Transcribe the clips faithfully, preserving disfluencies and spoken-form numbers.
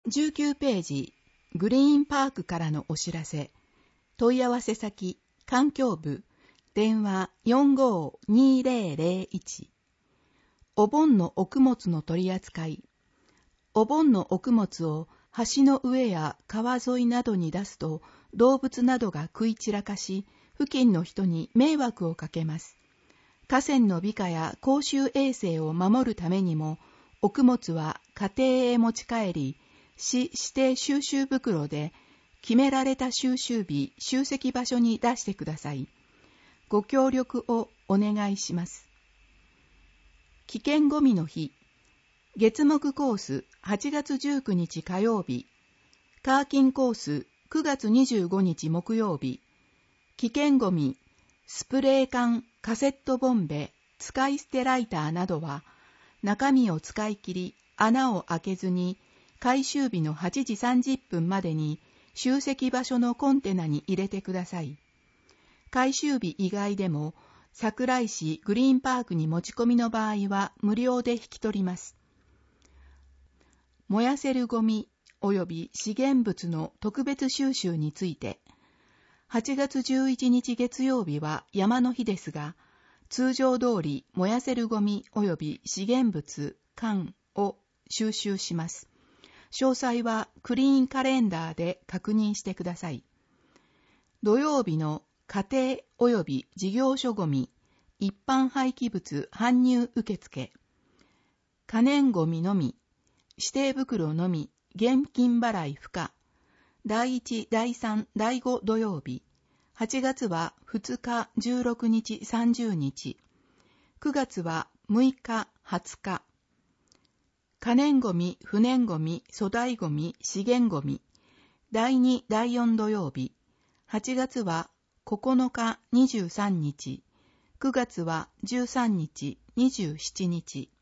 じゅうきゅうページ、グリーンパークからのお知らせ。問い合わせ先、環境部、電話 よんごーにーぜろぜろいち。お盆の穀物の取り扱い。お盆の穀物を橋の上や川沿いなどに出すと、動物などが食い散らかし、付近の人に迷惑をかけます。河川の美化や公衆衛生を守るためにも、穀物は家庭へ持ち帰り、市指定収集袋で決められた収集日、集積場所に出してください。ご協力をお願いします。危険ごみの日。月木コースはちがつじゅうくにち火曜日。カーキンコースくがつにじゅうごにち木曜日。危険ごみ、スプレー缶、カセットボンベ、使い捨てライターなどは、中身を使い切り、穴を開けずに、回収日のはちじさんじゅっぷんまでに集積場所のコンテナに入れてください。回収日以外でも、桜井市グリーンパークに持ち込みの場合は無料で引き取ります。燃やせるゴミ及び資源物の特別収集について、はちがつじゅういちにち月曜日は山の日ですが、通常通り燃やせるゴミ及び資源物、缶を収集します。詳細はクリーンカレンダーで確認してください。土曜日の家庭及び事業所ゴミ、一般廃棄物搬入受付。可燃ゴミのみ、指定袋のみ、現金払い不可。だいいち、だいさん、だいご土曜日。はちがつはふつか、じゅうろくにち、さんじゅうにち。くがつはむいか、はつか。可燃ゴミ、不燃ゴミ、粗大ゴミ、資源ゴミ。だいに、だいよん土曜日。はちがつはここのか、にじゅうさんにち。くがつはじゅうさんにち、にじゅうしちにち。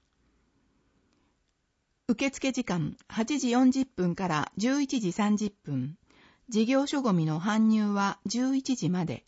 受付時間はちじよんじゅっぷんからじゅういちじさんじゅっぷん。事業所ゴミの搬入はじゅういちじまで。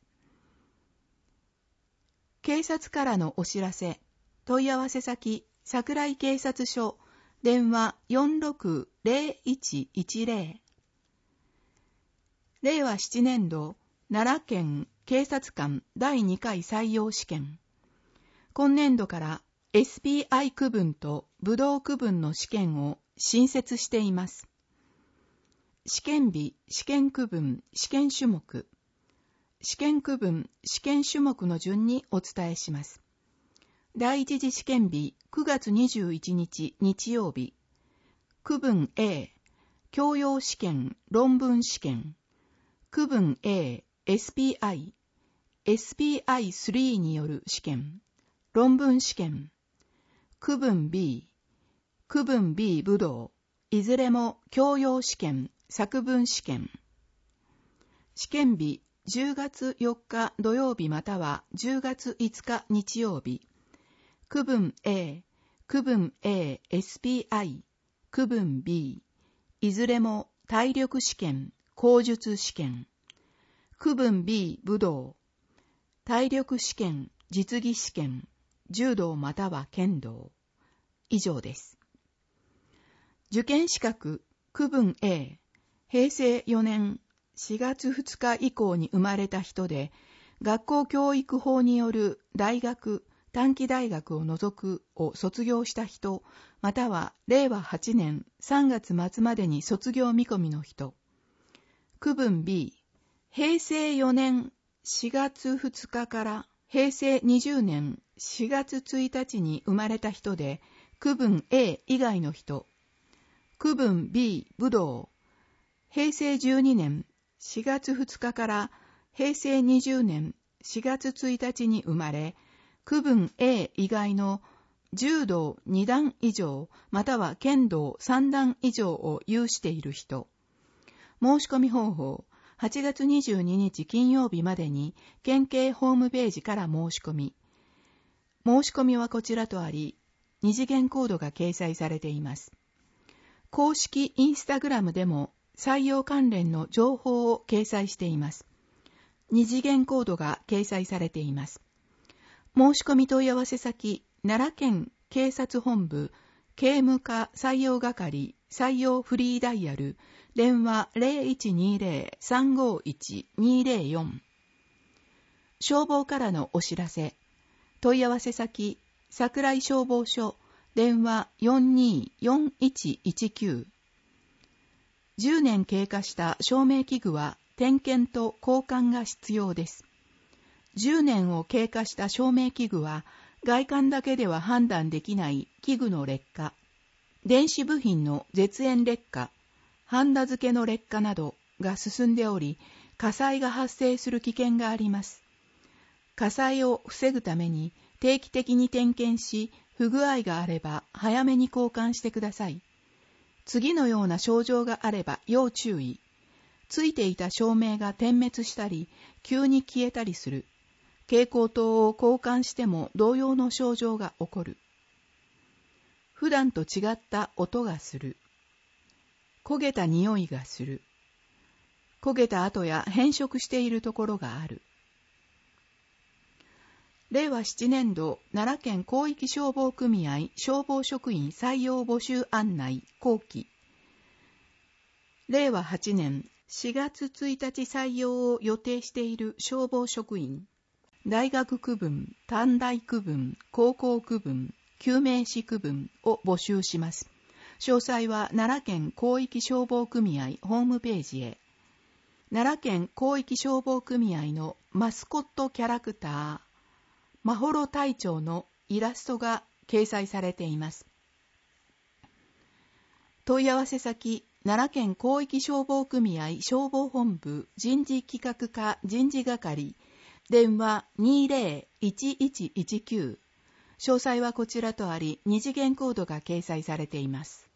警察からのお知らせ。問い合わせ先、桜井警察署。電話 よんろくぜろいちいちぜろ。れいわななねん度奈良県警察官だいにかい採用試験。今年度から エスピーアイ 区分と武道区分の試験を新設しています。試験日、試験区分、試験種目。試験区分、試験種目の順にお伝えします。第一次試験日くがつにじゅういちにち日曜日。区分 A、教養試験、論文試験。区分 A、エスピーアイ、エスピーアイスリー による試験、論文試験。区分 B、区分 B 武道、いずれも教養試験、作文試験。試験日じゅうがつよっか土曜日またはじゅうがついつか日曜日。区分 A、区分 A、エスピーアイ、区分 B、いずれも体力試験、口述試験。区分 B、武道、体力試験、実技試験、柔道または剣道。以上です。受験資格、区分 A、へいせいよねんしがつふつか以降に生まれた人で、学校教育法による大学、短期大学を除くを卒業した人、またはれいわはちねんさんがつまつまでに卒業見込みの人。区分 B、へいせいよねんしがつふつかからへいせいにじゅうねんしがつついたちに生まれた人で、区分 A 以外の人。区分 B 武道、へいせいじゅうにねんしがつふつかからへいせいにじゅうねんしがつついたちに生まれ、区分 A 以外の柔道にだん以上または剣道さんだん以上を有している人。申し込み方法、はちがつにじゅうににち金曜日までに県警ホームページから申し込み。申し込みはこちらとあり、二次元コードが掲載されています。公式インスタグラムでも採用関連の情報を掲載しています。二次元コードが掲載されています。申し込み問い合わせ先、奈良県警察本部警務課採用係採用フリーダイヤル、電話 ゼロいちにゼロ さんごいち にゼロよん。消防からのお知らせ。問い合わせ先、桜井消防署、電話 よんにーよんいちいちきゅう。じゅうねん経過した照明器具は点検と交換が必要です。じゅうねんを経過した照明器具は外観だけでは判断できない器具の劣化、電子部品の絶縁劣化、ハンダ付けの劣化などが進んでおり、火災が発生する危険があります。火災を防ぐために定期的に点検し、不具合があれば早めに交換してください。次のような症状があれば要注意。ついていた照明が点滅したり、急に消えたりする。蛍光灯を交換しても同様の症状が起こる。普段と違った音がする。焦げた匂いがする。焦げた跡や変色しているところがある。れいわななねんど奈良県広域消防組合消防職員採用募集案内後期。れいわはちねんしがつついたち採用を予定している消防職員、大学区分、短大区分、高校区分、救命士区分を募集します。詳細は奈良県広域消防組合ホームページへ。奈良県広域消防組合のマスコットキャラクター、まほろ隊長のイラストが掲載されています。問い合わせ先、奈良県広域消防組合消防本部人事企画課人事係、電話 にゼロいちいちいちきゅう。詳細はこちらとあり、二次元コードが掲載されています。